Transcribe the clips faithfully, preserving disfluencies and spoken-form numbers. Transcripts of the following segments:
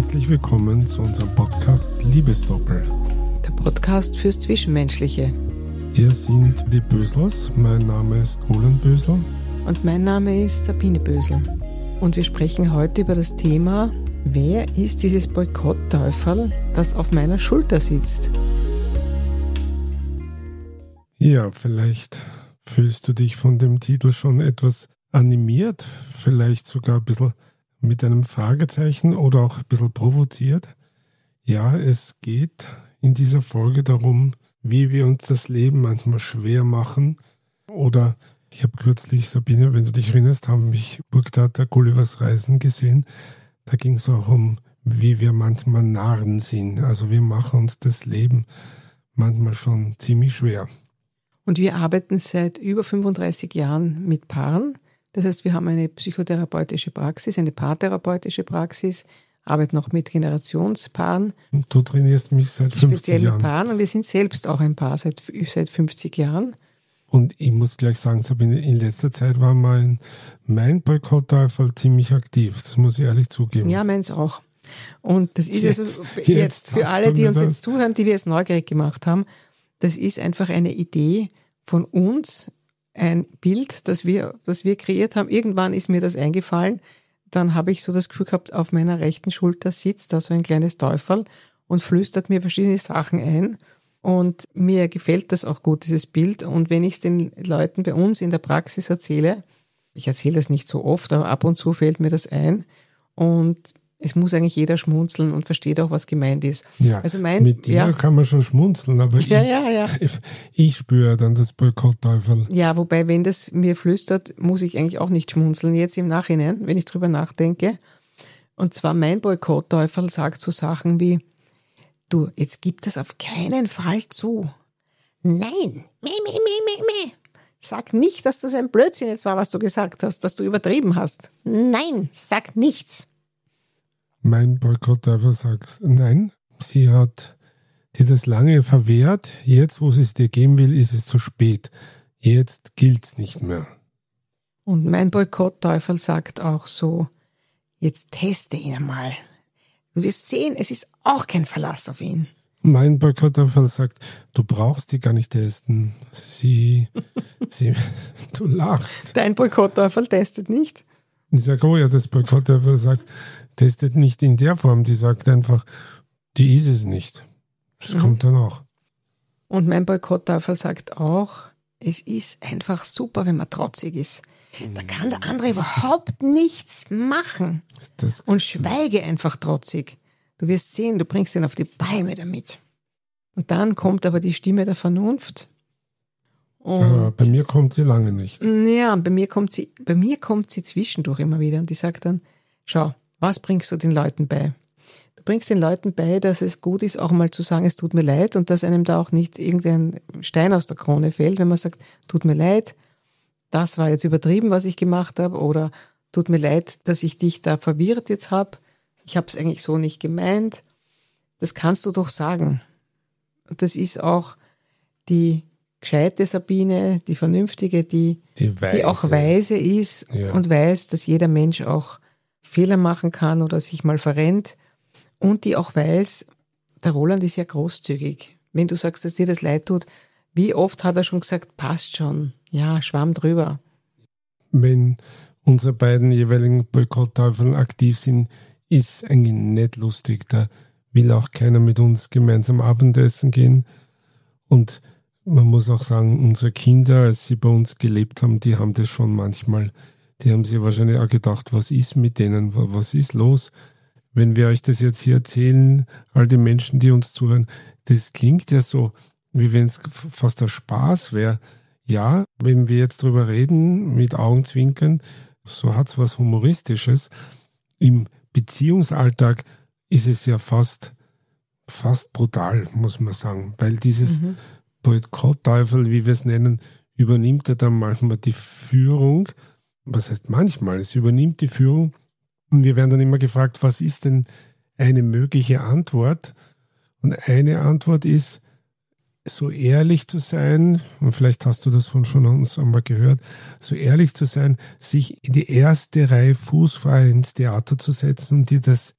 Herzlich willkommen zu unserem Podcast Liebesdoppel. Der Podcast fürs Zwischenmenschliche. Wir sind die Bösels. Mein Name ist Roland Bösel. Und mein Name ist Sabine Bösel. Und wir sprechen heute über das Thema: Wer ist dieses Boykott-Teufel, das auf meiner Schulter sitzt? Ja, vielleicht fühlst du dich von dem Titel schon etwas animiert, vielleicht sogar ein bisschen mit einem Fragezeichen oder auch ein bisschen provoziert. Ja, es geht in dieser Folge darum, wie wir uns das Leben manchmal schwer machen. Oder ich habe kürzlich, Sabine, wenn du dich erinnerst, haben mich Burgtheater Gullivers Reisen gesehen. Da ging es auch um, wie wir manchmal Narren sind. Also wir machen uns das Leben manchmal schon ziemlich schwer. Und wir arbeiten seit über fünfunddreißig Jahren mit Paaren. Das heißt, wir haben eine psychotherapeutische Praxis, eine paartherapeutische Praxis, arbeiten auch mit Generationspaaren. Und du trainierst mich seit fünfzig Jahren. Speziell mit Paaren, und wir sind selbst auch ein Paar seit, seit fünfzig Jahren. Und ich muss gleich sagen, Sabine, in letzter Zeit war mein, mein Boykott-Teufel ziemlich aktiv. Das muss ich ehrlich zugeben. Ja, meins auch. Und das ist jetzt, also jetzt, jetzt für alle, die uns jetzt zuhören, die wir jetzt neugierig gemacht haben, das ist einfach eine Idee von uns, ein Bild, das wir, das wir kreiert haben. Irgendwann ist mir das eingefallen. Dann habe ich so das Gefühl gehabt, auf meiner rechten Schulter sitzt da so ein kleines Teufel und flüstert mir verschiedene Sachen ein. Und mir gefällt das auch gut, dieses Bild. Und wenn ich es den Leuten bei uns in der Praxis erzähle, ich erzähle das nicht so oft, aber ab und zu fällt mir das ein. Und es muss eigentlich jeder schmunzeln und versteht auch, was gemeint ist. Ja, also mein, mit dir ja, kann man schon schmunzeln, aber ja, ich, ja, ja. ich, ich spüre dann das Boykott-Teufel. Ja, wobei, wenn das mir flüstert, muss ich eigentlich auch nicht schmunzeln. Jetzt im Nachhinein, wenn ich drüber nachdenke. Und zwar mein Boykott-Teufel sagt so Sachen wie: Du, jetzt gib das auf keinen Fall zu. Nein, meh, meh, meh, meh, meh. Sag nicht, dass das ein Blödsinn jetzt war, was du gesagt hast, dass du übertrieben hast. Nein, sag nichts. Mein Boykott-Teufel sagt, nein, sie hat dir das lange verwehrt. Jetzt, wo sie es dir geben will, ist es zu spät. Jetzt gilt's nicht mehr. Und mein Boykott-Teufel sagt auch so: Jetzt teste ihn einmal. Du wirst sehen, es ist auch kein Verlass auf ihn. Mein Boykott-Teufel sagt, du brauchst die gar nicht testen. Sie, sie, du lachst. Dein Boykott-Teufel testet nicht? Ich sage, oh ja, das Boykott-Teufel sagt, testet nicht in der Form. Die sagt einfach, die ist es nicht. Das mhm. kommt dann auch. Und mein Boykott-Teufel sagt auch, es ist einfach super, wenn man trotzig ist. Da kann der andere überhaupt nichts machen. Das und schweige einfach trotzig. Du wirst sehen, du bringst ihn auf die Palme damit. Und dann kommt aber die Stimme der Vernunft. Und aber bei mir kommt sie lange nicht. Ja, bei mir kommt sie, bei mir kommt sie zwischendurch immer wieder. Und die sagt dann: Schau, was bringst du den Leuten bei? Du bringst den Leuten bei, dass es gut ist, auch mal zu sagen, es tut mir leid, und dass einem da auch nicht irgendein Stein aus der Krone fällt, wenn man sagt, tut mir leid, das war jetzt übertrieben, was ich gemacht habe, oder tut mir leid, dass ich dich da verwirrt jetzt habe. Ich habe es eigentlich so nicht gemeint. Das kannst du doch sagen. Und das ist auch die gescheite Sabine, die vernünftige, die, die, die auch weise ist, ja, und weiß, dass jeder Mensch auch Fehler machen kann oder sich mal verrennt. Und die auch weiß, der Roland ist ja großzügig. Wenn du sagst, dass dir das leid tut, wie oft hat er schon gesagt, passt schon, ja, schwamm drüber. Wenn unsere beiden jeweiligen Boykott-Teufeln aktiv sind, ist eigentlich nicht lustig. Da will auch keiner mit uns gemeinsam Abendessen gehen. Und man muss auch sagen, unsere Kinder, als sie bei uns gelebt haben, die haben das schon manchmal, die haben sich wahrscheinlich auch gedacht, was ist mit denen, was ist los? Wenn wir euch das jetzt hier erzählen, all die Menschen, die uns zuhören, das klingt ja so, wie wenn es fast ein Spaß wäre. Ja, wenn wir jetzt drüber reden, mit Augenzwinkern, so hat es was Humoristisches. Im Beziehungsalltag ist es ja fast, fast brutal, muss man sagen, weil dieses mhm. Boykott-Teufel, wie wir es nennen, übernimmt ja dann manchmal die Führung. Was heißt manchmal? Es übernimmt die Führung und wir werden dann immer gefragt, was ist denn eine mögliche Antwort? Und eine Antwort ist, so ehrlich zu sein, und vielleicht hast du das von schon uns einmal gehört, so ehrlich zu sein, sich in die erste Reihe fußfrei ins Theater zu setzen und dir das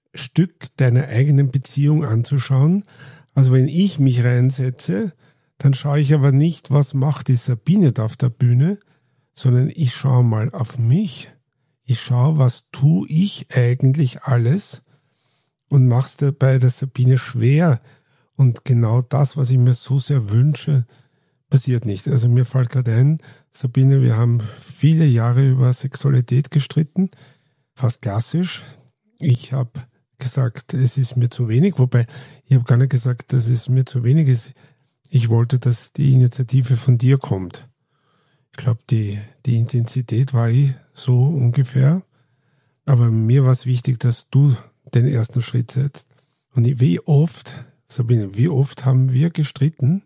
Stück deiner eigenen Beziehung anzuschauen. Also wenn ich mich reinsetze, dann schaue ich aber nicht, was macht die Sabine da auf der Bühne, sondern ich schaue mal auf mich. Ich schaue, was tue ich eigentlich alles und mache es dabei der Sabine schwer. Und genau das, was ich mir so sehr wünsche, passiert nicht. Also mir fällt gerade ein, Sabine, wir haben viele Jahre über Sexualität gestritten, fast klassisch. Ich habe gesagt, es ist mir zu wenig, wobei ich habe gar nicht gesagt, dass es mir zu wenig ist. Ich wollte, dass die Initiative von dir kommt. Ich glaube, die, die Intensität war eh so ungefähr, aber mir war es wichtig, dass du den ersten Schritt setzt. Und wie oft, Sabine, wie oft haben wir gestritten?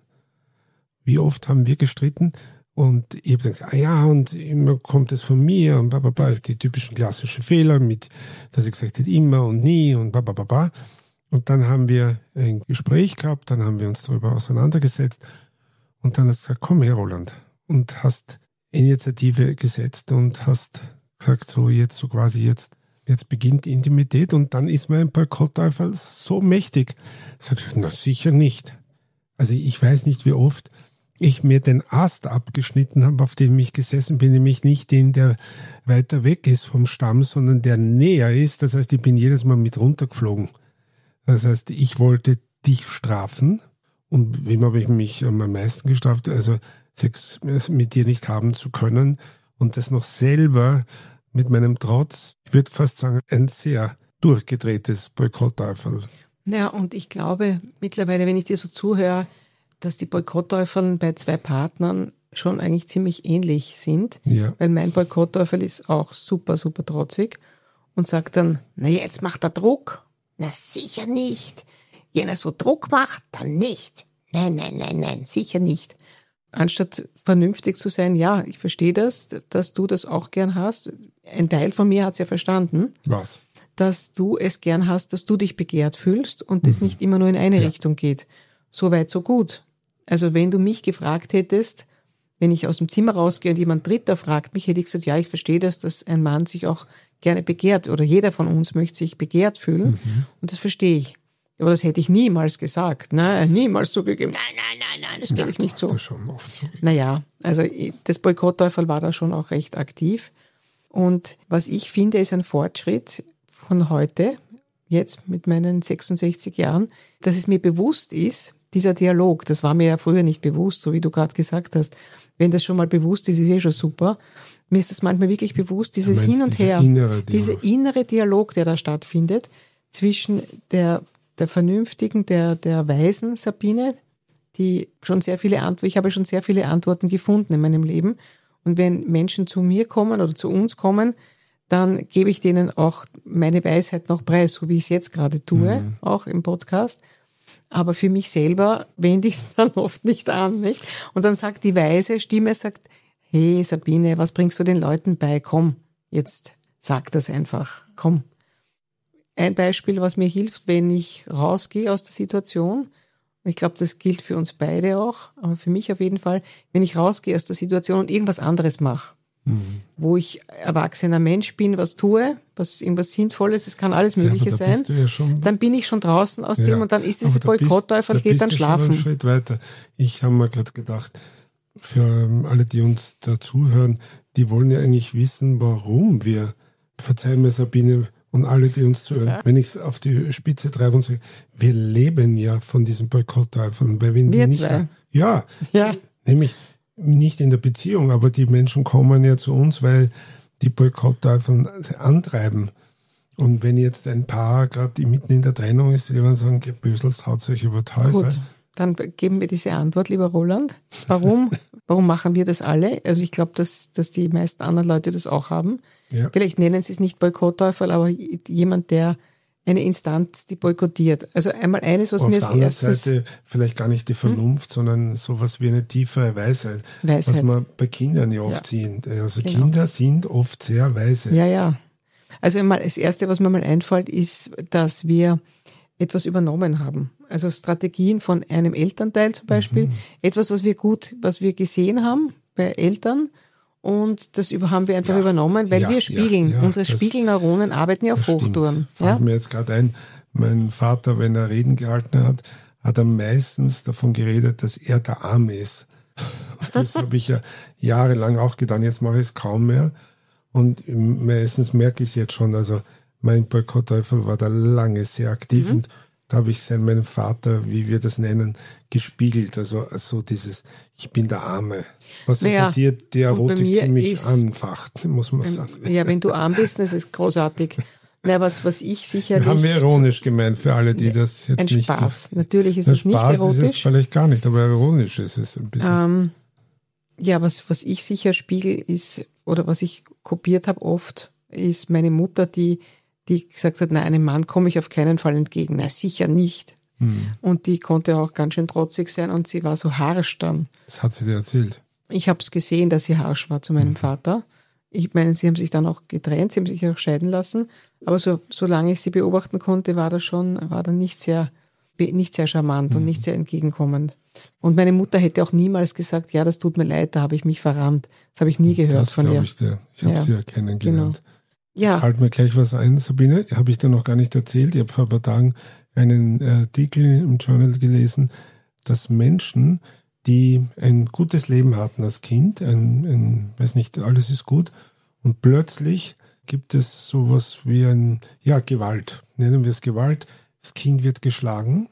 Wie oft haben wir gestritten? Und ich habe gesagt, ah ja, und immer kommt es von mir und bababa, die typischen klassischen Fehler mit, dass ich gesagt habe, immer und nie und bababa. Und dann haben wir ein Gespräch gehabt, dann haben wir uns darüber auseinandergesetzt und dann hast du gesagt, komm her, Roland, und hast Initiative gesetzt und hast gesagt, so jetzt, so quasi jetzt, jetzt beginnt die Intimität und dann ist mein Boykottteufel so mächtig. Sag ich, na sicher nicht. Also ich weiß nicht, wie oft ich mir den Ast abgeschnitten habe, auf dem ich gesessen bin, nämlich nicht den, der weiter weg ist vom Stamm, sondern der näher ist. Das heißt, ich bin jedes Mal mit runtergeflogen. Das heißt, ich wollte dich strafen. Und wem habe ich mich am meisten gestraft? Also Sex mit dir nicht haben zu können und das noch selber mit meinem Trotz, ich würde fast sagen, ein sehr durchgedrehtes Boykottteufel. Ja, und ich glaube mittlerweile, wenn ich dir so zuhöre, dass die Boykottteufel bei zwei Partnern schon eigentlich ziemlich ähnlich sind. Ja. Weil mein Boykottteufel ist auch super, super trotzig und sagt dann, na jetzt macht er Druck. Na sicher nicht. Wenn er so Druck macht, dann nicht. Nein, nein, nein, nein, sicher nicht. Anstatt vernünftig zu sein, ja, ich verstehe das, dass du das auch gern hast. Ein Teil von mir hat es ja verstanden. Was? Dass du es gern hast, dass du dich begehrt fühlst und es mhm. nicht immer nur in eine ja. Richtung geht. So weit, so gut. Also wenn du mich gefragt hättest, wenn ich aus dem Zimmer rausgehe und jemand Dritter fragt mich, hätte ich gesagt, ja, ich verstehe das, dass ein Mann sich auch gerne begehrt oder jeder von uns möchte sich begehrt fühlen mhm. und das verstehe ich. Aber das hätte ich niemals gesagt, ne? Niemals zugegeben. Nein, nein, nein, nein, das gebe ich nicht so. Das schon oft zugegeben. Naja, also das Boykottteufel war da schon auch recht aktiv. Und was ich finde, ist ein Fortschritt von heute, jetzt mit meinen sechsundsechzig Jahren, dass es mir bewusst ist, dieser Dialog, das war mir ja früher nicht bewusst, so wie du gerade gesagt hast. Wenn das schon mal bewusst ist, ist eh schon super. Mir ist das manchmal wirklich bewusst, dieses Hin und Her, innere dieser innere Dialog, der da stattfindet, zwischen der, der vernünftigen, der, der weisen Sabine, die schon sehr viele Antworten, ich habe schon sehr viele Antworten gefunden in meinem Leben. Und wenn Menschen zu mir kommen oder zu uns kommen, dann gebe ich denen auch meine Weisheit noch preis, so wie ich es jetzt gerade tue, mhm. auch im Podcast. Aber für mich selber wende ich es dann oft nicht an, nicht? Und dann sagt die weise Stimme, sagt, hey Sabine, was bringst du den Leuten bei? Komm, jetzt sag das einfach, komm. Ein Beispiel, was mir hilft, wenn ich rausgehe aus der Situation, und ich glaube, das gilt für uns beide auch, aber für mich auf jeden Fall, wenn ich rausgehe aus der Situation und irgendwas anderes mache, mhm. wo ich erwachsener Mensch bin, was tue, was irgendwas Sinnvolles, es kann alles Mögliche ja, da sein, ja schon, dann bin ich schon draußen aus ja, dem und dann ist es Boykottteufel, geht dann schlafen. Schon einen Schritt weiter. Ich habe mir gerade gedacht, für alle, die uns da zuhören, die wollen ja eigentlich wissen, warum wir, verzeih mir Sabine und alle, die uns zuhören, ja. wenn ich es auf die Spitze treibe und sage, wir leben ja von diesen Boykottteufeln, weil wenn wir die nicht, zwei. ja, ja, nämlich nicht in der Beziehung, aber die Menschen kommen ja zu uns, weil die Boykottteufel antreiben. Und wenn jetzt ein Paar gerade mitten in der Trennung ist, wir werden sagen, Gebösels haut euch über die Häuser. Gut, dann geben wir diese Antwort, lieber Roland. Warum? Warum machen wir das alle? Also ich glaube, dass, dass die meisten anderen Leute das auch haben. Ja. Vielleicht nennen sie es nicht Boykottteufel, aber jemand, der eine Instanz, die boykottiert. Also einmal eines, was auf mir der als anderen erstes... Seite vielleicht gar nicht die Vernunft, hm? sondern sowas wie eine tiefere Weisheit, Weisheit. was man bei Kindern ja oft ja. sieht. Also genau. Kinder sind oft sehr weise. Ja, ja. Also einmal das Erste, was mir mal einfällt, ist, dass wir etwas übernommen haben. Also Strategien von einem Elternteil zum Beispiel. Mhm. Etwas, was wir gut, was wir gesehen haben bei Eltern Und das über, haben wir einfach Ja, übernommen, weil ja, wir spiegeln. ja, ja, Unsere das- Spiegelneuronen arbeiten ja auf Hochtouren. Fällt Ja? mir jetzt gerade ein, mein Vater, wenn er Reden gehalten hat, hat er meistens davon geredet, dass er der Arme ist. Das habe ich ja jahrelang auch getan. Jetzt mache ich es kaum mehr. Und meistens merke ich es jetzt schon. Also mein Boykottteufel war da lange sehr aktiv. Mhm. Und da habe ich seinen, meinen Vater, wie wir das nennen, gespiegelt. Also, also dieses, ich bin der Arme. Was naja, bei dir die Erotik ziemlich ist, anfacht, muss man sagen. Ja, wenn du arm bist, das ist großartig. Na, was, was ich sicherlich... Haben wir ironisch gemeint, für alle, die das jetzt ein nicht... Ein Spaß. Natürlich ist es nicht Spaß erotisch. Spaß ist es vielleicht gar nicht, aber ironisch ist es ein bisschen. Ähm, ja, was, was ich sicher spiegel ist, oder was ich kopiert habe oft, ist meine Mutter, die, die gesagt hat, nein, einem Mann komme ich auf keinen Fall entgegen. Nein, sicher nicht. Hm. Und die konnte auch ganz schön trotzig sein und sie war so harsch dann. Das hat sie dir erzählt? Ich habe es gesehen, dass sie harsch war zu meinem hm. Vater. Ich meine, sie haben sich dann auch getrennt, sie haben sich auch scheiden lassen. Aber so, solange ich sie beobachten konnte, war das schon, war dann nicht sehr, nicht sehr charmant mhm. und nicht sehr entgegenkommend. Und meine Mutter hätte auch niemals gesagt, ja, das tut mir leid, da habe ich mich verrannt. Das habe ich nie gehört das von ihr. Ich dir. Ich habe ja. sie ja kennengelernt. Genau. Ja. Jetzt fällt mir gleich was ein, Sabine, habe ich dir noch gar nicht erzählt. Ich habe vor ein paar Tagen einen Artikel im Journal gelesen, dass Menschen, die ein gutes Leben hatten als Kind, ein, ein weiß nicht, alles ist gut, und plötzlich gibt es sowas wie ein, ja, Gewalt, nennen wir es Gewalt, das Kind wird geschlagen,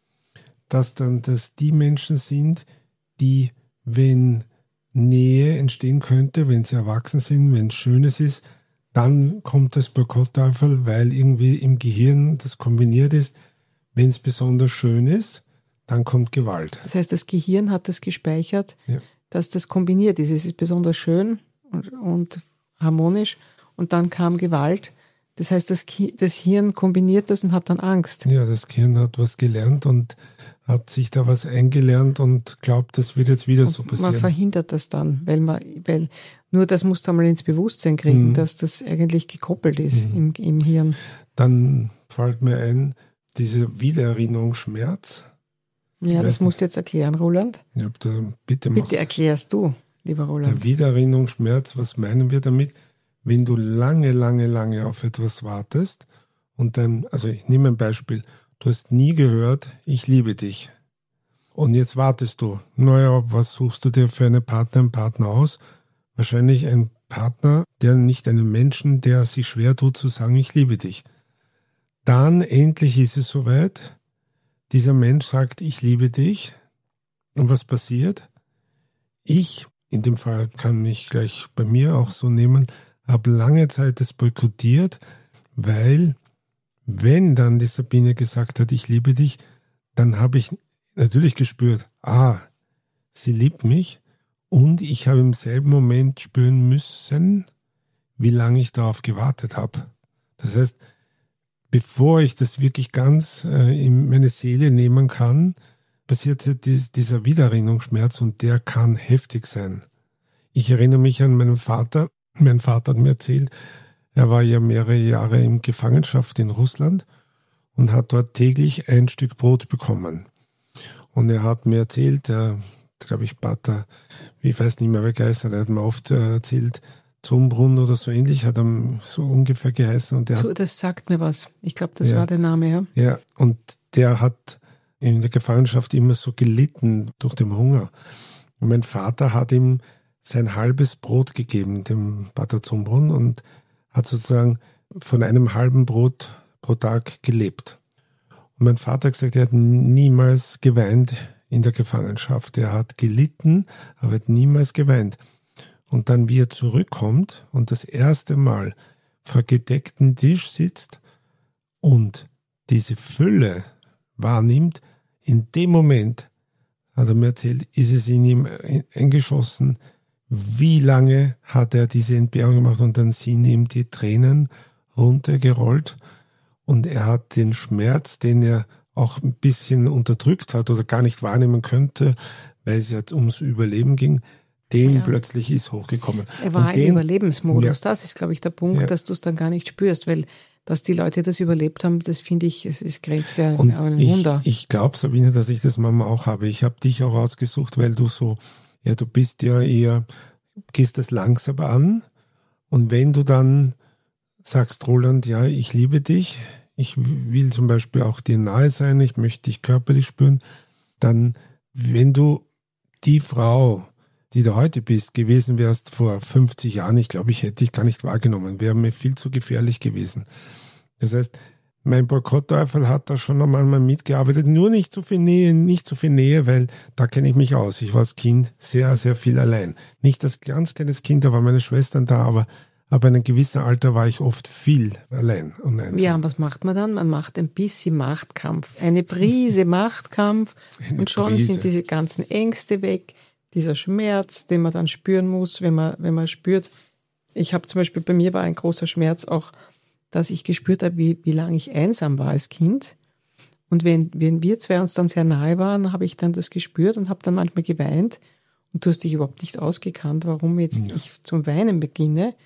dass dann das die Menschen sind, die, wenn Nähe entstehen könnte, wenn sie erwachsen sind, wenn es Schönes ist, dann kommt das Boykottteufel, weil irgendwie im Gehirn das kombiniert ist, wenn es besonders schön ist, dann kommt Gewalt. Das heißt, das Gehirn hat das gespeichert, ja. dass das kombiniert ist. Es ist besonders schön und, und harmonisch. Und dann kam Gewalt. Das heißt, das, das Hirn kombiniert das und hat dann Angst. Ja, das Hirn hat was gelernt und hat sich da was eingelernt und glaubt, das wird jetzt wieder und so passieren. Man verhindert das dann, weil man, weil nur das musst du einmal ins Bewusstsein kriegen, mhm. dass das eigentlich gekoppelt ist mhm. im, im Hirn. Dann fällt mir ein, dieser Wiedererinnerungsschmerz. Ja, das musst du jetzt erklären, Roland. Ja, da, bitte bitte erklärst du, lieber Roland. Der Wiedererinnerungsschmerz, was meinen wir damit? Wenn du lange, lange, lange auf etwas wartest und dann, also ich nehme ein Beispiel, du hast nie gehört, ich liebe dich. Und jetzt wartest du. Naja, was suchst du dir für eine Partner, einen Partner aus? Wahrscheinlich ein Partner, der nicht einen Menschen, der sich schwer tut zu sagen, ich liebe dich. Dann endlich ist es soweit. Dieser Mensch sagt, ich liebe dich. Und was passiert? Ich, in dem Fall kann ich gleich bei mir auch so nehmen, habe lange Zeit das boykottiert, weil wenn dann die Sabine gesagt hat, ich liebe dich, dann habe ich natürlich gespürt, ah, sie liebt mich und ich habe im selben Moment spüren müssen, wie lange ich darauf gewartet habe. Das heißt, bevor ich das wirklich ganz äh, in meine Seele nehmen kann, passiert dies, dieser Wiedererinnerungsschmerz und der kann heftig sein. Ich erinnere mich an meinen Vater. Mein Vater hat mir erzählt, er war ja mehrere Jahre in Gefangenschaft in Russland und hat dort täglich ein Stück Brot bekommen. Und er hat mir erzählt, äh, glaube ich, Pater, ich weiß nicht mehr, wer geheißen hat, er hat mir oft äh, erzählt, Zumbrunn oder so ähnlich, hat er so ungefähr geheißen. Und der so, hat, das sagt mir was. Ich glaube, das ja, war der Name, ja. Ja, und der hat in der Gefangenschaft immer so gelitten durch den Hunger. Und mein Vater hat ihm sein halbes Brot gegeben, dem Pater Zumbrunn, und hat sozusagen von einem halben Brot pro Tag gelebt. Und mein Vater hat gesagt, er hat niemals geweint in der Gefangenschaft. Er hat gelitten, aber hat niemals geweint. Und dann, wie er zurückkommt und das erste Mal vor gedecktem Tisch sitzt und diese Fülle wahrnimmt, in dem Moment, hat er mir erzählt, ist es in ihm eingeschossen, wie lange hat er diese Entbehrung gemacht, und dann sind ihm die Tränen runtergerollt und er hat den Schmerz, den er auch ein bisschen unterdrückt hat oder gar nicht wahrnehmen könnte, weil es jetzt ums Überleben ging, den ja. plötzlich ist hochgekommen. Er war und den, im Überlebensmodus. Ja. Das ist, glaube ich, der Punkt, ja. dass du es dann gar nicht spürst, weil dass die Leute das überlebt haben, das finde ich, es ist grenzt ja und ein ich, Wunder. Ich glaube, Sabine, dass ich das Mama auch habe. Ich habe dich auch ausgesucht, weil du so, ja, du bist ja eher, gehst das langsam an und wenn du dann sagst, Roland, ja, ich liebe dich, ich will zum Beispiel auch dir nahe sein, ich möchte dich körperlich spüren, dann, wenn du die Frau, die du heute bist, gewesen wärst vor fünfzig Jahren, ich glaube, ich hätte dich gar nicht wahrgenommen, wäre mir viel zu gefährlich gewesen. Das heißt, mein Boykottteufel hat da schon einmal mitgearbeitet, nur nicht so viel Nähe, nicht so viel Nähe, weil da kenne ich mich aus. Ich war als Kind sehr, sehr viel allein. Nicht als ganz kleines Kind, da waren meine Schwestern da, aber ab einem gewissen Alter war ich oft viel allein und einsam. Ja, und was macht man dann? Man macht ein bisschen Machtkampf, eine Prise Machtkampf eine und schon Prise. Sind diese ganzen Ängste weg, dieser Schmerz, den man dann spüren muss, wenn man, wenn man spürt. Ich habe zum Beispiel, bei mir war ein großer Schmerz auch, dass ich gespürt habe, wie, wie lange ich einsam war als Kind. Und wenn, wenn wir zwei uns dann sehr nahe waren, habe ich dann das gespürt und habe dann manchmal geweint. Und du hast dich überhaupt nicht ausgekannt, warum jetzt ja. ich zum Weinen beginne.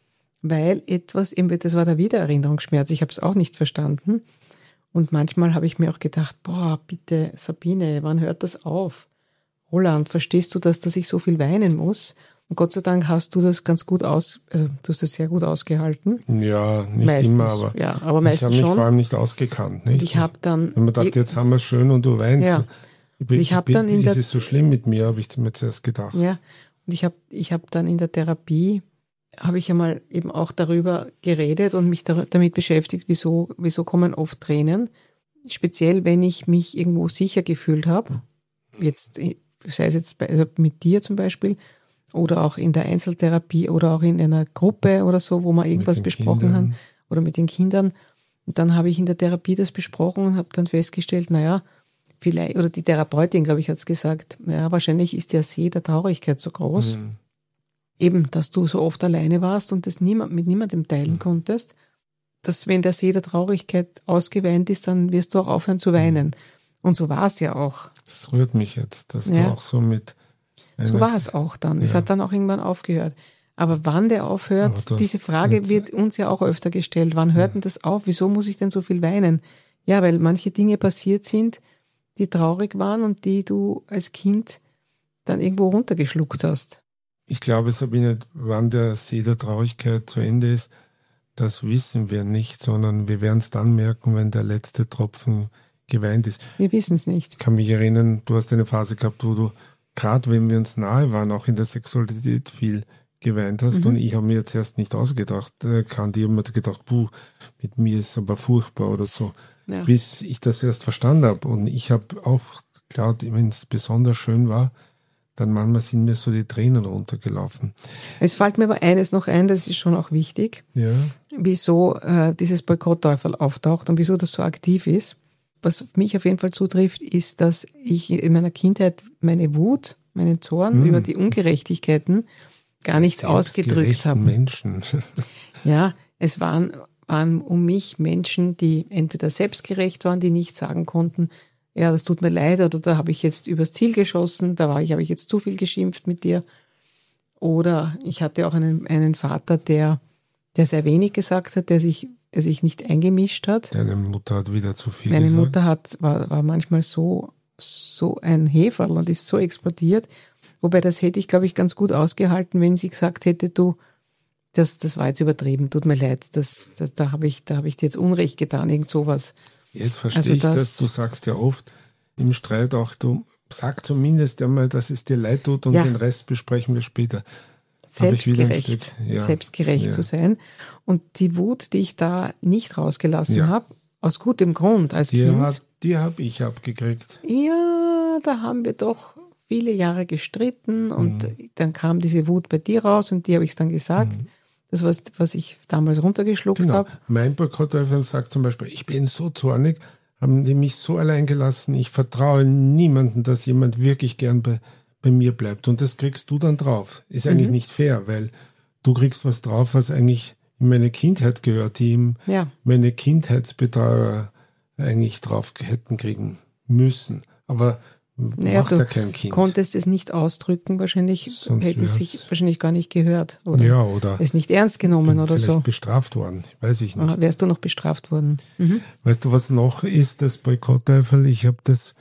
Weil etwas, das war der Wiedererinnerungsschmerz, ich habe es auch nicht verstanden. Und manchmal habe ich mir auch gedacht, boah, bitte Sabine, wann hört das auf? Roland, verstehst du das, dass ich so viel weinen muss? Und Gott sei Dank hast du das ganz gut aus, also du hast das sehr gut ausgehalten. Ja, nicht meistens, immer, aber, ja, aber meistens ich habe mich schon. vor allem nicht ausgekannt. Nicht? Ich habe dann... Wenn man dachte, jetzt haben wir es schön und du weinst. Ja. Ich bin, ich habe dann in ist der, es so schlimm mit mir, habe ich mir zuerst gedacht. Ja, und ich habe ich hab dann in der Therapie, habe ich einmal eben auch darüber geredet und mich da, damit beschäftigt, wieso, wieso kommen oft Tränen. Speziell, wenn ich mich irgendwo sicher gefühlt habe, jetzt, sei es jetzt bei, also mit dir zum Beispiel, oder auch in der Einzeltherapie oder auch in einer Gruppe oder so, wo wir irgendwas besprochen Kindern. haben oder mit den Kindern. Und dann habe ich in der Therapie das besprochen und habe dann festgestellt, naja, vielleicht, oder die Therapeutin, glaube ich, hat es gesagt, naja, wahrscheinlich ist der See der Traurigkeit so groß. Mhm. Eben, dass du so oft alleine warst und das niemand, mit niemandem teilen mhm. konntest, dass wenn der See der Traurigkeit ausgeweint ist, dann wirst du auch aufhören zu weinen. Mhm. Und so war es ja auch. Das rührt mich jetzt, dass ja. du auch so mit... So war es auch dann. Ja. Es hat dann auch irgendwann aufgehört. Aber wann der aufhört, diese Frage wird uns ja auch öfter gestellt. Wann hört denn das auf? Wieso muss ich denn so viel weinen? Ja, weil manche Dinge passiert sind, die traurig waren und die du als Kind dann irgendwo runtergeschluckt hast. Ich glaube, Sabine, wann der See der Traurigkeit zu Ende ist, das wissen wir nicht, sondern wir werden es dann merken, wenn der letzte Tropfen geweint ist. Wir wissen es nicht. Ich kann mich erinnern, du hast eine Phase gehabt, wo du gerade wenn wir uns nahe waren, auch in der Sexualität viel geweint hast. Mhm. Und ich habe mir jetzt erst nicht ausgedacht, kann die immer gedacht, puh, mit mir ist es aber furchtbar oder so. Ja. Bis ich das erst verstanden habe. Und ich habe auch, klar, wenn es besonders schön war, dann manchmal sind mir so die Tränen runtergelaufen. Es fällt mir aber eines noch ein, das ist schon auch wichtig, ja. wieso äh, dieses Boykottteufel auftaucht und wieso das so aktiv ist. Was mich auf jeden Fall zutrifft, ist, dass ich in meiner Kindheit meine Wut, meinen Zorn hm. über die Ungerechtigkeiten gar nicht ausgedrückt habe. Menschen. Ja, es waren, waren um mich Menschen, die entweder selbstgerecht waren, die nicht sagen konnten, ja, das tut mir leid, oder da habe ich jetzt übers Ziel geschossen, da war ich, habe ich jetzt zu viel geschimpft mit dir. Oder ich hatte auch einen, einen Vater, der, der sehr wenig gesagt hat, der sich der sich nicht eingemischt hat. Deine Mutter hat wieder zu viel Meine gesagt. Mutter hat, war, war manchmal so, so ein Heferl und ist so explodiert. Wobei das hätte ich, glaube ich, ganz gut ausgehalten, wenn sie gesagt hätte, du, das, das war jetzt übertrieben, tut mir leid, das, das, da habe ich, da habe ich dir jetzt Unrecht getan, irgend sowas. Jetzt verstehe also ich das, das. Du sagst ja oft im Streit auch, du sag zumindest einmal, dass es dir leid tut und ja. den Rest besprechen wir später. Selbstgerecht, ja. selbstgerecht ja. zu sein. Und die Wut, die ich da nicht rausgelassen ja. habe, aus gutem Grund als die Kind. Hat, die habe ich abgekriegt. Ja, da haben wir doch viele Jahre gestritten und mhm. dann kam diese Wut bei dir raus und die habe ich dann gesagt. Mhm. Das war, was ich damals runtergeschluckt genau. habe. Mein Boykottteufel sagt zum Beispiel, ich bin so zornig, haben die mich so allein gelassen, ich vertraue niemandem, dass jemand wirklich gern bei bei mir bleibt. Und das kriegst du dann drauf. Ist eigentlich mhm. nicht fair, weil du kriegst was drauf, was eigentlich in meine Kindheit gehört, die ihm ja. meine Kindheitsbetreuer eigentlich drauf hätten kriegen müssen. Aber naja, macht ja kein Kind. Du konntest es nicht ausdrücken, wahrscheinlich Sonst hätte es sich wahrscheinlich gar nicht gehört. Oder ja, oder es nicht ernst genommen oder so. bestraft worden, weiß ich nicht. Wärst du noch bestraft worden. Mhm. Weißt du, was noch ist, das Boykottteufel? Ich habe das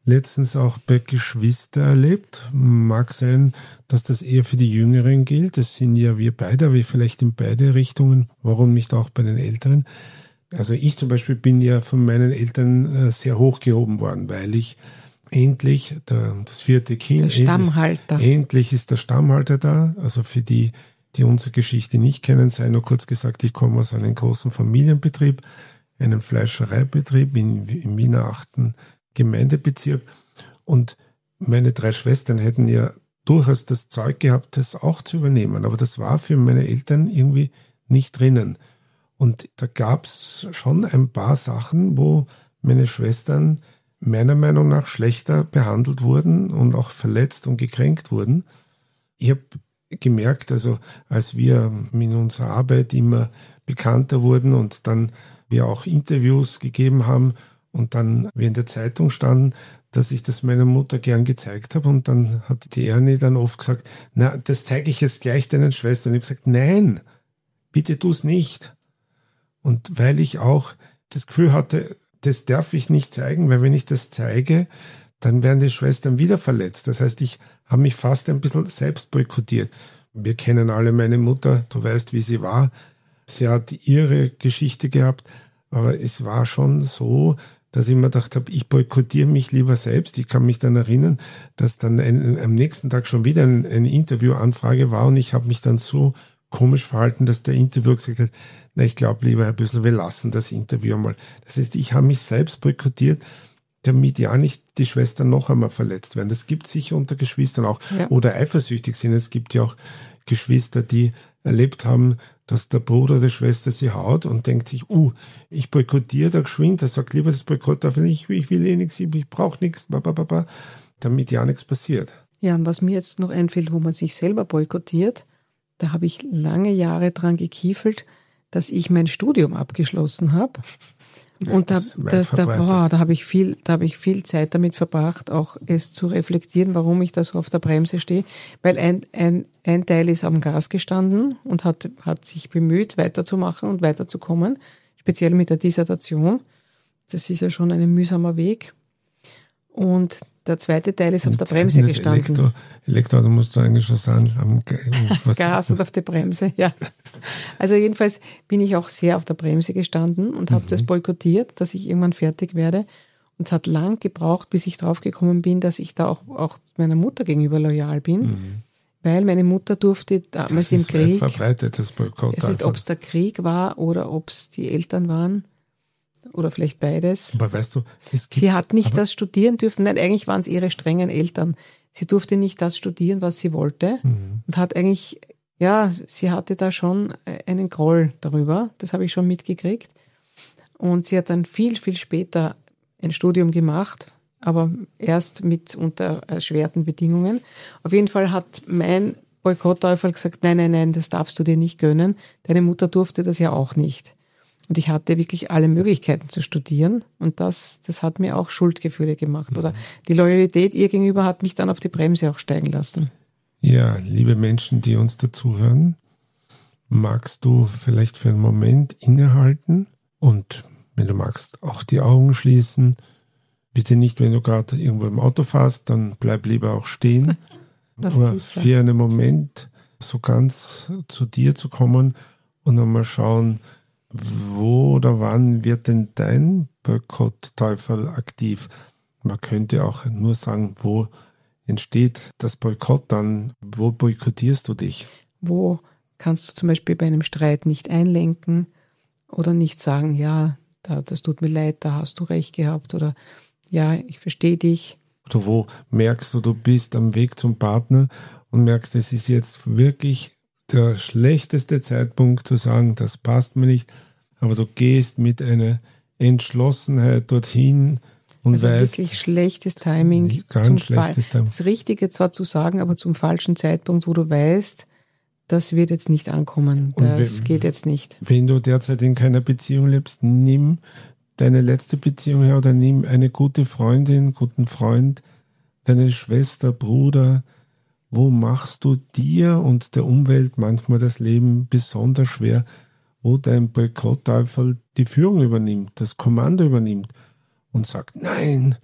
letztens auch bei Geschwister erlebt. Mag sein, dass das eher für die Jüngeren gilt. Das sind ja wir beide, aber vielleicht in beide Richtungen. Warum nicht auch bei den Älteren? Also ich zum Beispiel bin ja von meinen Eltern sehr hochgehoben worden, weil ich endlich, der, das vierte Kind, der Stammhalter. Endlich, endlich ist der Stammhalter da. Also für die, die unsere Geschichte nicht kennen, sei nur kurz gesagt, ich komme aus einem großen Familienbetrieb, einem Fleischereibetrieb in, im Wiener achten Gemeindebezirk. Und meine drei Schwestern hätten ja durchaus das Zeug gehabt, das auch zu übernehmen. Aber das war für meine Eltern irgendwie nicht drinnen. Und da gab es schon ein paar Sachen, wo meine Schwestern meiner Meinung nach schlechter behandelt wurden und auch verletzt und gekränkt wurden. Ich habe gemerkt, also als wir in unserer Arbeit immer bekannter wurden und dann wir auch Interviews gegeben haben und dann wir in der Zeitung standen, dass ich das meiner Mutter gern gezeigt habe. Und dann hat die Ernie dann oft gesagt, na, das zeige ich jetzt gleich deinen Schwestern. Und ich habe gesagt, nein, bitte tu es nicht. Und weil ich auch das Gefühl hatte, das darf ich nicht zeigen, weil wenn ich das zeige, dann werden die Schwestern wieder verletzt. Das heißt, ich habe mich fast ein bisschen selbst boykottiert. Wir kennen alle meine Mutter, du weißt, wie sie war. Sie hat ihre Geschichte gehabt, aber es war schon so, dass ich mir gedacht habe, ich boykottiere mich lieber selbst. Ich kann mich dann erinnern, dass dann ein, am nächsten Tag schon wieder ein, eine Interviewanfrage war und ich habe mich dann so komisch verhalten, dass der Interviewer gesagt hat, na, ich glaube lieber, Herr Büssel, wir lassen das Interview einmal. Das heißt, ich habe mich selbst boykottiert, damit ja nicht die Schwestern noch einmal verletzt werden. Das gibt es sicher unter Geschwistern auch. Ja. Oder eifersüchtig sind. Es gibt ja auch Geschwister, die erlebt haben, dass der Bruder der Schwester sie haut und denkt sich, uh, ich boykottiere da geschwind. Er sagt lieber, das Boykott darf ich, ich will eh nichts, ich brauche nichts, damit ja nichts passiert. Ja, und was mir jetzt noch einfällt, wo man sich selber boykottiert, da habe ich lange Jahre dran gekiefelt, dass ich mein Studium abgeschlossen habe. Ja, und da, da, da, boah, da habe ich viel, da habe ich viel Zeit damit verbracht, auch es zu reflektieren, warum ich da so auf der Bremse stehe. Weil ein, ein, ein Teil ist am Gas gestanden und hat, hat sich bemüht, weiterzumachen und weiterzukommen. Speziell mit der Dissertation. Das ist ja schon ein mühsamer Weg. Und der zweite Teil ist auf der Bremse gestanden. Elektro, Elektro, da musst du eigentlich schon sagen. Am Gas und auf der Bremse, ja. Also jedenfalls bin ich auch sehr auf der Bremse gestanden und habe mhm. das boykottiert, dass ich irgendwann fertig werde. Und es hat lang gebraucht, bis ich drauf gekommen bin, dass ich da auch, auch meiner Mutter gegenüber loyal bin. Mhm. Weil meine Mutter durfte damals im Krieg, verbreitetes Boykott. Ich weiß nicht, ob es der Krieg war oder ob es die Eltern waren. Oder vielleicht beides. Aber weißt du, es gibt, sie hat nicht das studieren dürfen. Nein, eigentlich waren es ihre strengen Eltern. Sie durfte nicht das studieren, was sie wollte. Mhm. Und hat eigentlich, ja, sie hatte da schon einen Groll darüber. Das habe ich schon mitgekriegt. Und sie hat dann viel, viel später ein Studium gemacht, aber erst mit unter erschwerten Bedingungen. Auf jeden Fall hat mein Boykottteufel gesagt, nein, nein, nein, das darfst du dir nicht gönnen. Deine Mutter durfte das ja auch nicht. Und ich hatte wirklich alle Möglichkeiten zu studieren und das, das hat mir auch Schuldgefühle gemacht. Oder die Loyalität ihr gegenüber hat mich dann auf die Bremse auch steigen lassen. Ja, liebe Menschen, die uns dazuhören, magst du vielleicht für einen Moment innehalten und wenn du magst, auch die Augen schließen. Bitte nicht, wenn du gerade irgendwo im Auto fährst, dann bleib lieber auch stehen. Aber sicher. Für einen Moment so ganz zu dir zu kommen und einmal schauen, wo oder wann wird denn dein Boykott-Teufel aktiv? Man könnte auch nur sagen, wo entsteht das Boykott dann? Wo boykottierst du dich? Wo kannst du zum Beispiel bei einem Streit nicht einlenken oder nicht sagen, ja, da, das tut mir leid, da hast du recht gehabt oder ja, ich verstehe dich. Oder wo merkst du, du bist am Weg zum Partner und merkst, es ist jetzt wirklich der schlechteste Zeitpunkt zu sagen, das passt mir nicht, aber du gehst mit einer Entschlossenheit dorthin und also weißt... wirklich schlechtes Timing. Ganz zum schlechtes Fall. Timing. Das Richtige zwar zu sagen, aber zum falschen Zeitpunkt, wo du weißt, das wird jetzt nicht ankommen, das wenn, geht jetzt nicht. Wenn du derzeit in keiner Beziehung lebst, nimm deine letzte Beziehung her oder nimm eine gute Freundin, guten Freund, deine Schwester, Bruder. Wo machst du dir und der Umwelt manchmal das Leben besonders schwer, wo dein Boykott-Teufel die Führung übernimmt, das Kommando übernimmt und sagt, nein,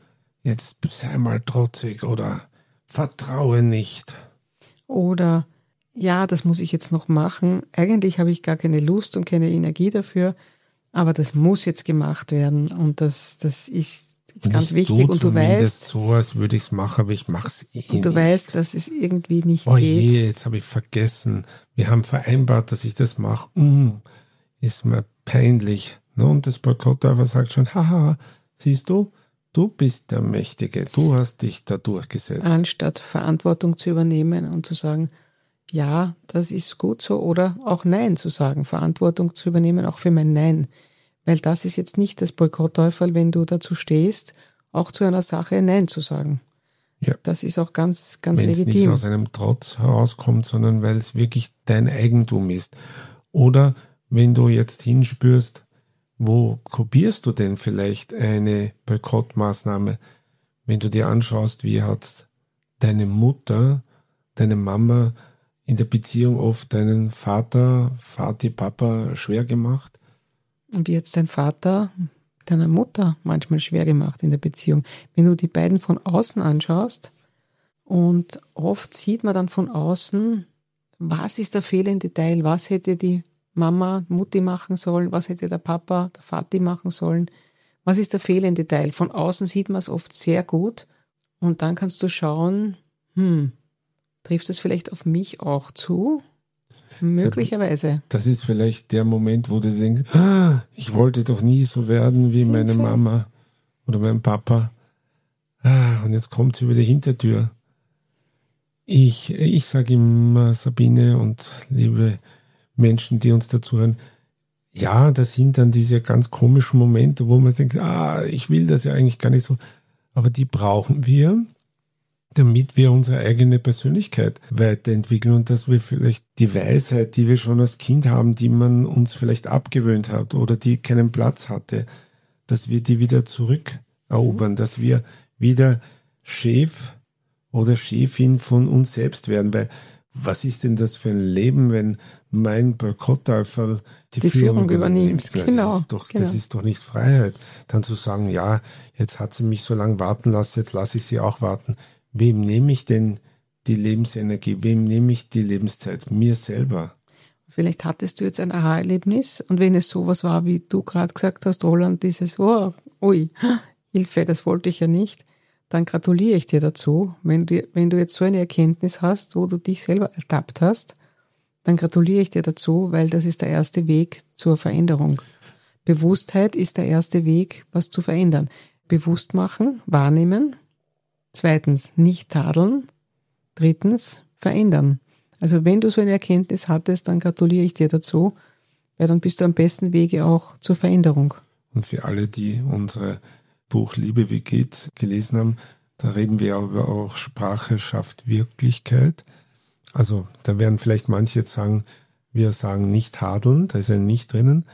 jetzt sei mal trotzig oder vertraue nicht. Oder ja, das muss ich jetzt noch machen. Eigentlich habe ich gar keine Lust und keine Energie dafür, aber das muss jetzt gemacht werden und das, das ist jetzt ganz nicht wichtig. Du und du weißt, so, als würde ich es machen, aber ich mache es eh und du nicht. weißt, dass es irgendwie nicht oh geht. je, jetzt habe ich vergessen. Wir haben vereinbart, dass ich das mache. Mm, ist mir peinlich. Ne? Und das Boykott-Teufel sagt schon, haha, siehst du, du bist der Mächtige, du hast dich da durchgesetzt. Anstatt Verantwortung zu übernehmen und zu sagen, ja, das ist gut so, oder auch Nein zu sagen, Verantwortung zu übernehmen, auch für mein Nein. Weil das ist jetzt nicht das Boykott-Teufel, wenn du dazu stehst, auch zu einer Sache Nein zu sagen. Ja. Das ist auch ganz, ganz Wenn es legitim. nicht aus einem Trotz herauskommt, sondern weil es wirklich dein Eigentum ist. Oder wenn du jetzt hinspürst, wo kopierst du denn vielleicht eine Boykottmaßnahme? Wenn du dir anschaust, wie hat deine Mutter, deine Mama in der Beziehung oft deinen Vater, Vati, Papa schwer gemacht? Und wie jetzt dein Vater deiner Mutter manchmal schwer gemacht in der Beziehung. Wenn du die beiden von außen anschaust und oft sieht man dann von außen, was ist der fehlende Teil, was hätte die Mama, Mutti machen sollen, was hätte der Papa, der Vati machen sollen, was ist der fehlende Teil. Von außen sieht man es oft sehr gut und dann kannst du schauen, hm, trifft es vielleicht auf mich auch zu? Möglicherweise. Das ist vielleicht der Moment, wo du denkst, ah, ich wollte doch nie so werden wie meine Mama oder mein Papa. Ah, und jetzt kommt sie über die Hintertür. Ich, ich sage immer, Sabine und liebe Menschen, die uns dazuhören, ja, das sind dann diese ganz komischen Momente, wo man denkt, ah, ich will das ja eigentlich gar nicht so. Aber die brauchen wir, damit wir unsere eigene Persönlichkeit weiterentwickeln und dass wir vielleicht die Weisheit, die wir schon als Kind haben, die man uns vielleicht abgewöhnt hat oder die keinen Platz hatte, dass wir die wieder zurückerobern, dass wir wieder Chef oder Chefin von uns selbst werden, weil was ist denn das für ein Leben, wenn mein Boykott-Teufel die, die Führung, Führung übernimmt? übernimmt? Genau, das, ist doch, genau. das ist doch nicht Freiheit. Dann zu sagen, ja, jetzt hat sie mich so lange warten lassen, jetzt lasse ich sie auch warten. Wem nehme ich denn die Lebensenergie? Wem nehme ich die Lebenszeit? Mir selber. Vielleicht hattest du jetzt ein Aha-Erlebnis und wenn es sowas war, wie du gerade gesagt hast, Roland, dieses, oh, ui, Hilfe, das wollte ich ja nicht, dann gratuliere ich dir dazu. Wenn du, wenn du jetzt so eine Erkenntnis hast, wo du dich selber ertappt hast, dann gratuliere ich dir dazu, weil das ist der erste Weg zur Veränderung. Bewusstheit ist der erste Weg, was zu verändern. Bewusst machen, wahrnehmen. Zweitens, nicht tadeln. Drittens, verändern. Also wenn du so eine Erkenntnis hattest, dann gratuliere ich dir dazu, weil dann bist du am besten Wege auch zur Veränderung. Und für alle, die unsere Buch Liebe, wie geht's gelesen haben, da reden wir aber auch, Sprache schafft Wirklichkeit. Also da werden vielleicht manche jetzt sagen, wir sagen nicht tadeln, da ist ein Nicht drinnen.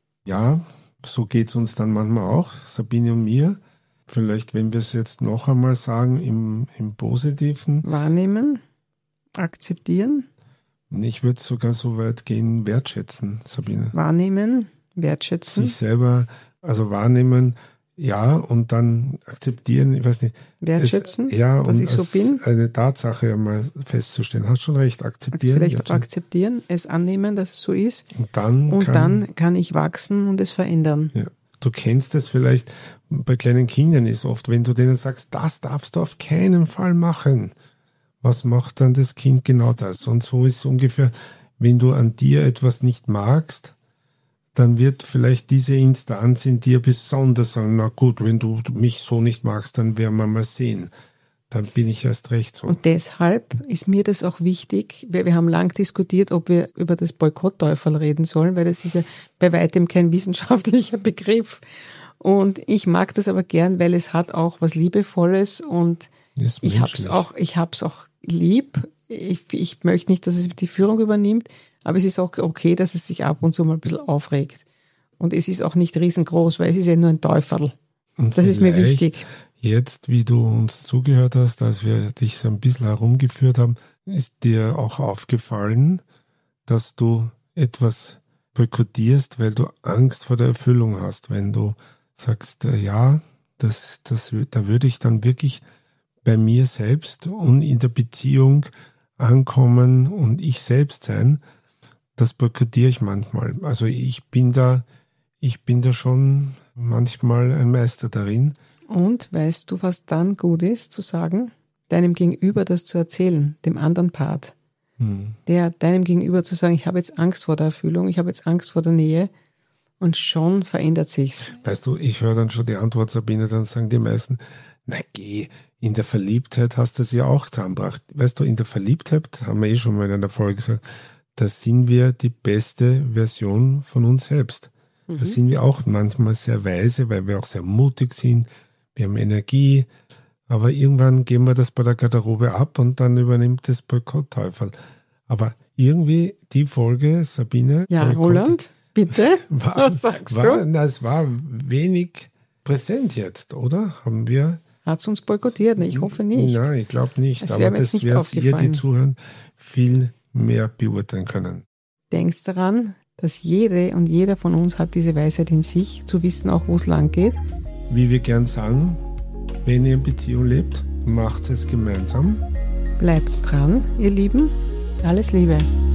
Ja, so geht's uns dann manchmal auch, Sabine und mir. Vielleicht, wenn wir es jetzt noch einmal sagen, im, im Positiven. Wahrnehmen, akzeptieren. Ich würde sogar so weit gehen, wertschätzen, Sabine. Wahrnehmen, wertschätzen. Sich selber, also wahrnehmen, ja, und dann akzeptieren, ich weiß nicht. Wertschätzen, es, ja, dass und ich so bin. Eine Tatsache einmal festzustellen. Hast schon recht, akzeptieren. Vielleicht auch akzeptieren, es annehmen, dass es so ist. Und dann, und kann, dann kann ich wachsen und es verändern. Ja. Du kennst es vielleicht, bei kleinen Kindern ist oft, wenn du denen sagst, das darfst du auf keinen Fall machen. Was macht dann das Kind? Genau das. Und so ist es ungefähr, wenn du an dir etwas nicht magst, dann wird vielleicht diese Instanz in dir besonders sagen, na gut, wenn du mich so nicht magst, dann werden wir mal sehen. Dann bin ich erst recht so. Und deshalb ist mir das auch wichtig, weil wir haben lang diskutiert, ob wir über das Boykott-Teufel reden sollen, weil das ist ja bei weitem kein wissenschaftlicher Begriff. Und ich mag das aber gern, weil es hat auch was Liebevolles und ich hab's auch, ich hab's auch lieb. Ich, ich möchte nicht, dass es die Führung übernimmt, aber es ist auch okay, dass es sich ab und zu mal ein bisschen aufregt. Und es ist auch nicht riesengroß, weil es ist ja nur ein Teufel. Und das ist mir wichtig. Jetzt, wie du uns zugehört hast, als wir dich so ein bisschen herumgeführt haben, ist dir auch aufgefallen, dass du etwas boykottierst, weil du Angst vor der Erfüllung hast. Wenn du sagst, ja, Das, das, da würde ich dann wirklich bei mir selbst und in der Beziehung ankommen und ich selbst sein. Das boykottiere ich manchmal. Also ich bin da, ich bin da schon manchmal ein Meister darin. Und weißt du, was dann gut ist, zu sagen, deinem Gegenüber das zu erzählen, dem anderen Part. Hm. Der, deinem Gegenüber zu sagen, ich habe jetzt Angst vor der Erfüllung, ich habe jetzt Angst vor der Nähe und schon verändert sich's. Weißt du, ich höre dann schon die Antwort, Sabine, dann sagen die meisten, na geh, in der Verliebtheit hast du es ja auch zusammengebracht. Weißt du, in der Verliebtheit, haben wir eh schon mal in einer Folge gesagt, da sind wir die beste Version von uns selbst. Mhm. Da sind wir auch manchmal sehr weise, weil wir auch sehr mutig sind, wir haben Energie, aber irgendwann geben wir das bei der Garderobe ab und dann übernimmt das Boykott-Teufel. Aber irgendwie die Folge, Sabine. Ja, Boykott, Roland, bitte, war, was sagst war, du? Na, es war wenig präsent jetzt, oder? Haben wir... Hat es uns boykottiert? Ich hoffe nicht. Nein, ich glaube nicht. Es aber das werdet ihr, die zuhören, viel mehr beurteilen können. Denkst daran, dass jede und jeder von uns hat diese Weisheit in sich, zu wissen auch, wo es lang geht. Wie wir gern sagen, wenn ihr in Beziehung lebt, macht es gemeinsam. Bleibt dran, ihr Lieben. Alles Liebe.